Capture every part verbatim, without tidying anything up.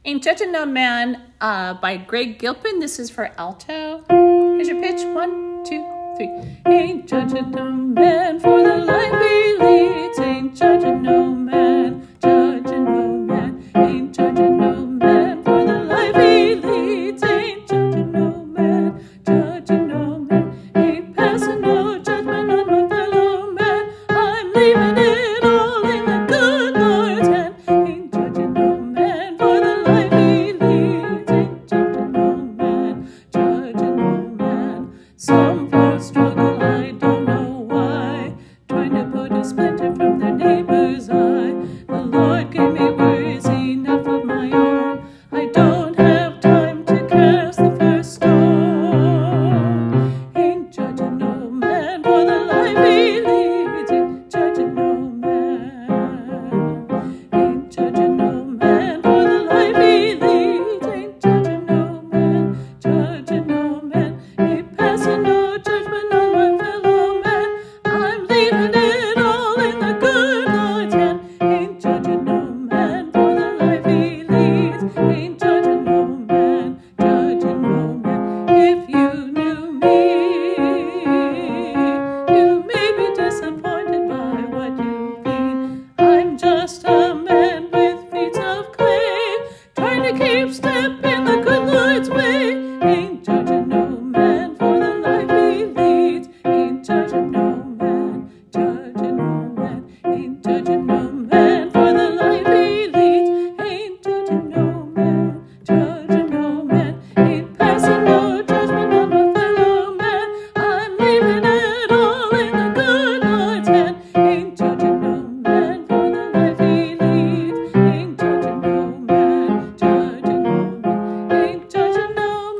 Ain't Judging No Man uh, by Greg Gilpin. This is for alto. Here's your pitch. One, two, three. Ain't judging no man for the life he leads. Ain't judging no man, judging no man. Ain't judging no man for the life he leads. Ain't judging no man, judging no man. Ain't passing no judgment on my fellow man. I'm leaving it all in the good Lord's hand. Ain't judging no man for the life he leads. Ain't judging no man, judging no man. Some folks struggle, I don't know why, trying to put a splinter from their neighbor's eye. The Lord gave me words enough of my own. I don't have time to cast the first stone. Ain't judging no man for the life he leads. Ain't judging no man. Ain't judging no man for the life he leads. Ain't judging no man, judging no man. Ain't passing no judgment on my fellow man. I'm leaving it all in the good Lord's hand. Ain't judging no man for the life he leads. Ain't judging no man, judging no man. If you knew me, you may be disappointed by what you feed. I'm just a man with feet of clay, trying to keep step in the good Lord's way. Ain't judging no man for the life he leads. Ain't judging no man, judging no man. Ain't judging no man for the life he leads. Ain't judging no man, judging no man. Ain't passing no judgment on my fellow man. I'm leaving it all in the good Lord's hand. Ain't judging no man for the life he leads. Ain't judging no man, judging no man. Ain't judging no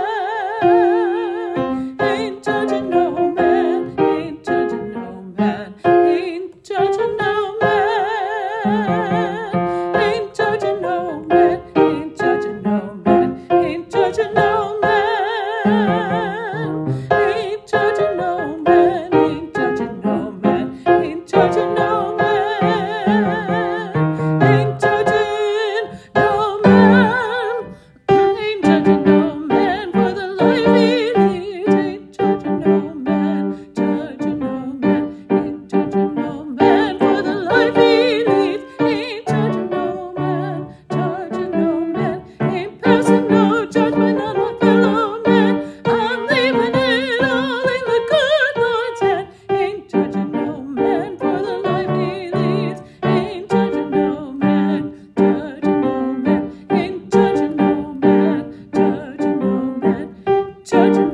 man. Ain't judging no man. Ain't judging no man. Ain't judging no man. Ain't judging no man. Ain't judging no man. Ain't judging no man. Ain't judging no man. Ain't judging no man. Ain't judging no man. Ain't judging no man. Ain't judging no man for the life he leads. Ain't judging no man, judging no man. Ain't judging no man for the life he leads. Ain't judging no man, judging no man. Ain't passing no judgment on my fellow man. I'm leaving it all in the good Lord's hand. Ain't judging no man for the life he leads. Ain't judging no man, judging no man. Ain't judging no man, judging no man. Judging